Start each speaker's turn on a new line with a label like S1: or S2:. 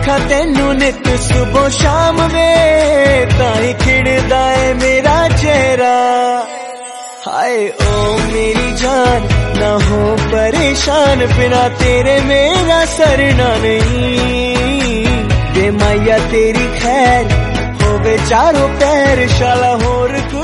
S1: देखा तेनू नित सुबह शाम वे ताई खिड़दा है मेरा चेहरा। हाय ओ मेरी जान ना हो परेशान, बिना तेरे मेरा सरना नहीं। वे माया तेरी खैर होवे चारों पैर, शाला होर